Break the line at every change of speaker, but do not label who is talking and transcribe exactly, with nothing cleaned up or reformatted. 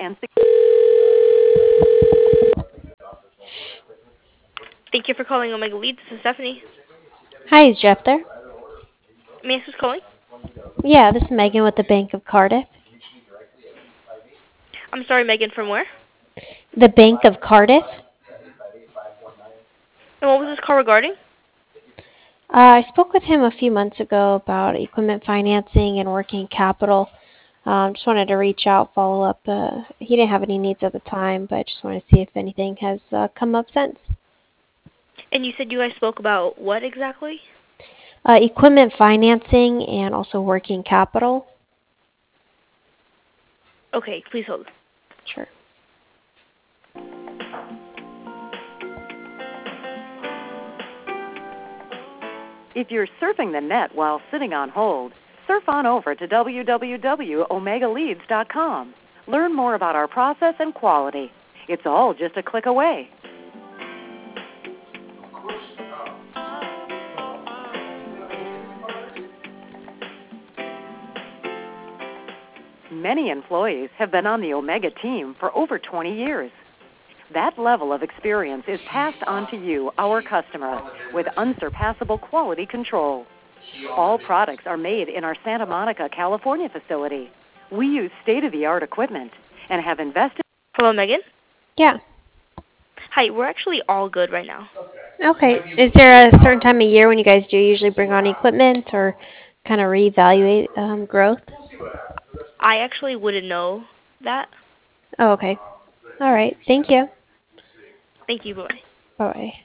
and
Thank you for calling Omega Lead. This is Stephanie.
Hi, is Jeff there?
May I ask who's calling?
Yeah, this is Megan with the Bank of Cardiff.
I'm sorry, Megan, from where?
The Bank of Cardiff?
And what was this call regarding?
Uh, I spoke with him a few months ago about equipment financing and working capital. Um, just wanted to reach out, follow up. Uh, he didn't have any needs at the time, but just wanted to see if anything has uh, come up since.
And you said you guys spoke about what exactly?
Uh, equipment financing and also working capital.
Okay, please hold.
Sure.
if you're surfing the net while sitting on hold, surf on over to w w w dot omega leads dot com. Learn more about our process and quality. It's all just a click away. Many employees have been on the Omega team for over twenty years. That level of experience is passed on to you, our customer, with unsurpassable quality control. All products are made in our Santa Monica, California facility. We use state-of-the-art equipment and have invested...
Hello, Megan?
Yeah.
Hi, we're actually all good right now.
Okay. Is there a certain time of year when you guys do usually bring on equipment or kind of reevaluate um, growth?
I actually wouldn't know that.
Oh, okay. All right. Thank you.
Thank you, bye.
Bye-bye.